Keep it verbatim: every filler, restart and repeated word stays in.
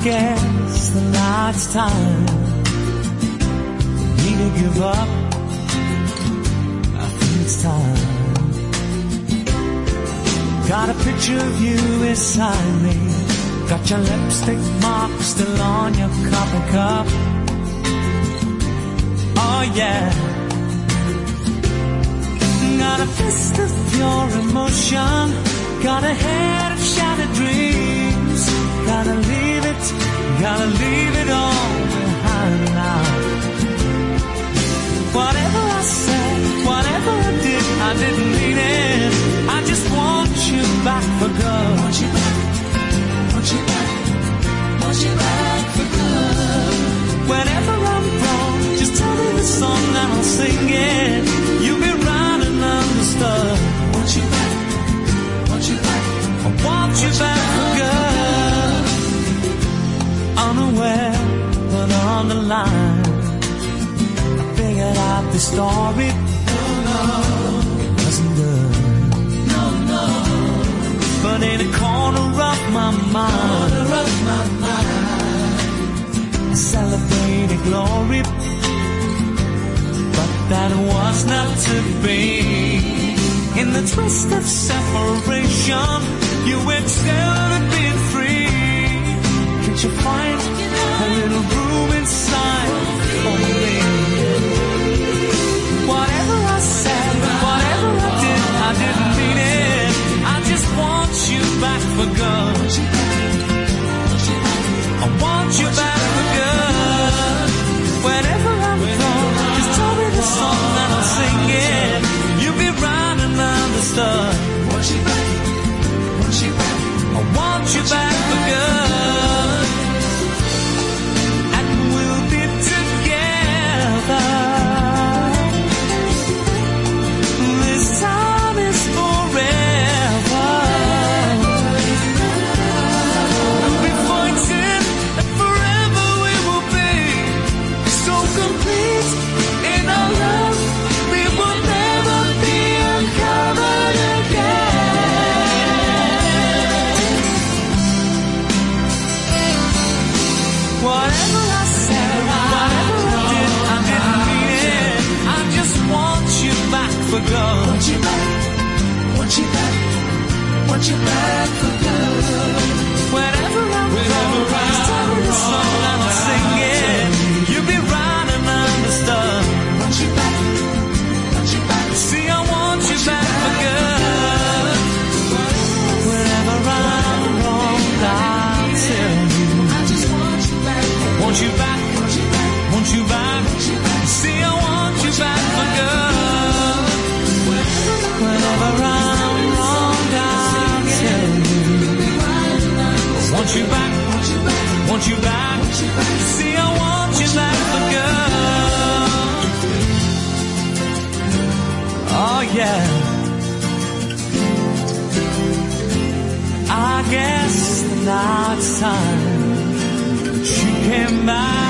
guess that now it's time for me to give up. I think it's time. Got a picture of you beside me. Got your lipstick mark still on your coffee cup. Oh yeah. Got a fist of pure emotion. Got a head of shattered dreams. Gotta leave it, gotta leave it all behind now. Whatever I said, whatever I did, I didn't mean it. I just want you back for good. Want you back, want you back, want you back for good. Whenever I'm wrong, just tell me the song and I'll sing it. You'll be right and understood. Want you back, want you back, I want you back for good. Unaware, but on the line, I figured out the story. No, no, it wasn't good. No, no. But in a corner of my mind, corner of my mind, I celebrated glory. But that was not to be. In the twist of separation, you excelled at being free. Can't you find a little room inside for me? Whatever I said, whatever I did, I didn't mean it. I just want you back for good. I want you back for good. Whenever I'm wrong, just tell me the song and I'll sing it. You'll be right and understood. Want you back, want you back, I want you back for good. And we'll be together. This time is forever. We'll be fighting and forever we will be so complete in our love. We will never be uncovered again. Whatever I said, whatever I did, I didn't mean it. I just want you back for good. Want you back, want you back, want you back for good. Whenever I'm wrong, just tell me the song and I'll sing it. You'll be right and understood. Want you back, want you back. See, I want you back for good. Whenever I'm wrong, I'll tell you. I just want you back. Want you back, want you back. See, I want you back for good. Whenever I'm wrong, I'll tell you. Want you back, want you back. See, I want you back for good. Oh yeah. I guess now it's time she came back.